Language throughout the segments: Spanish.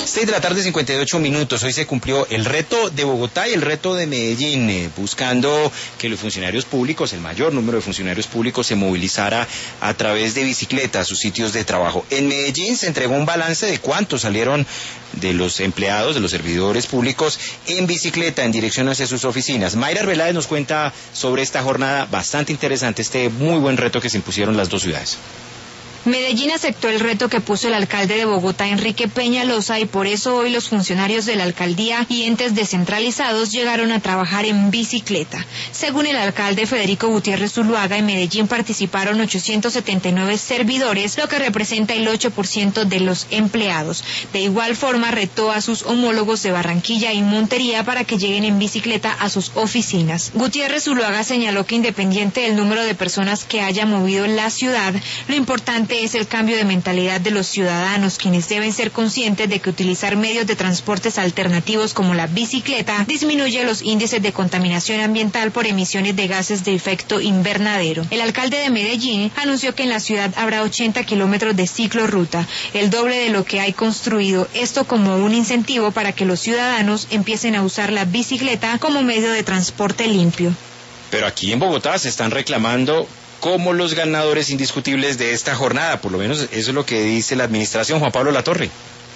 6 de la tarde, 58 minutos. Hoy se cumplió el reto de Bogotá y el reto de Medellín, buscando que los funcionarios públicos, el mayor número de funcionarios públicos, se movilizara a través de bicicleta a sus sitios de trabajo. En Medellín se entregó un balance de cuántos salieron de los empleados, de los servidores públicos, en bicicleta en dirección hacia sus oficinas. Mayra Arbeláez nos cuenta sobre esta jornada bastante interesante, este muy buen reto que se impusieron las dos ciudades. Medellín aceptó el reto que puso el alcalde de Bogotá, Enrique Peñalosa, y por eso hoy los funcionarios de la alcaldía y entes descentralizados llegaron a trabajar en bicicleta. Según el alcalde Federico Gutiérrez Zuluaga, en Medellín participaron 879 servidores, lo que representa el 8% de los empleados. De igual forma, retó a sus homólogos de Barranquilla y Montería para que lleguen en bicicleta a sus oficinas. Gutiérrez Zuluaga señaló que independiente del número de personas que haya movido la ciudad, lo importante es el cambio de mentalidad de los ciudadanos, quienes deben ser conscientes de que utilizar medios de transportes alternativos como la bicicleta disminuye los índices de contaminación ambiental por emisiones de gases de efecto invernadero. El alcalde de Medellín anunció que en la ciudad habrá 80 kilómetros de ciclorruta, el doble de lo que hay construido, esto como un incentivo para que los ciudadanos empiecen a usar la bicicleta como medio de transporte limpio. Pero aquí en Bogotá se están reclamando como los ganadores indiscutibles de esta jornada, por lo menos eso es lo que dice la administración. Juan Pablo Latorre.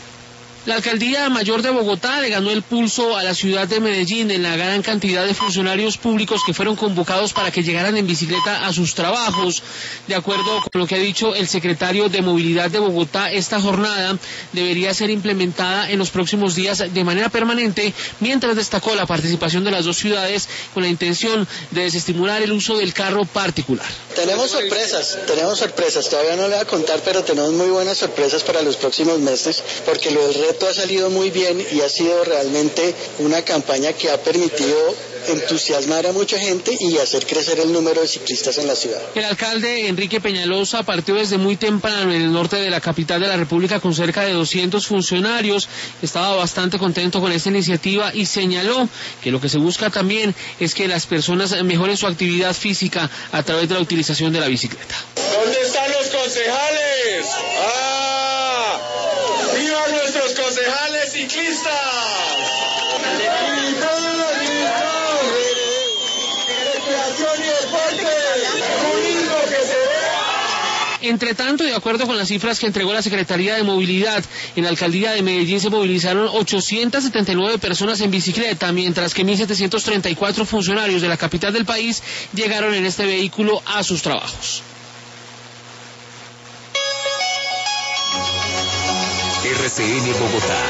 La Alcaldía Mayor de Bogotá le ganó el pulso a la ciudad de Medellín en la gran cantidad de funcionarios públicos que fueron convocados para que llegaran en bicicleta a sus trabajos. De acuerdo con lo que ha dicho el secretario de Movilidad de Bogotá, esta jornada debería ser implementada en los próximos días de manera permanente, mientras destacó la participación de las dos ciudades con la intención de desestimular el uso del carro particular. Tenemos sorpresas, todavía no le voy a contar, pero tenemos muy buenas sorpresas para los próximos meses, porque lo del reto ha salido muy bien y ha sido realmente una campaña que ha permitido entusiasmar a mucha gente y hacer crecer el número de ciclistas en la ciudad. El alcalde Enrique Peñalosa partió desde muy temprano en el norte de la capital de la República con cerca de 200 funcionarios. Estaba bastante contento con esta iniciativa y señaló que lo que se busca también es que las personas mejoren su actividad física a través de la utilización de la bicicleta. ¿Dónde están los concejales? ¡Viva nuestros concejales ciclistas! Entre tanto, de acuerdo con las cifras que entregó la Secretaría de Movilidad, en la Alcaldía de Medellín se movilizaron 879 personas en bicicleta, mientras que 1.734 funcionarios de la capital del país llegaron en este vehículo a sus trabajos. RCN Bogotá.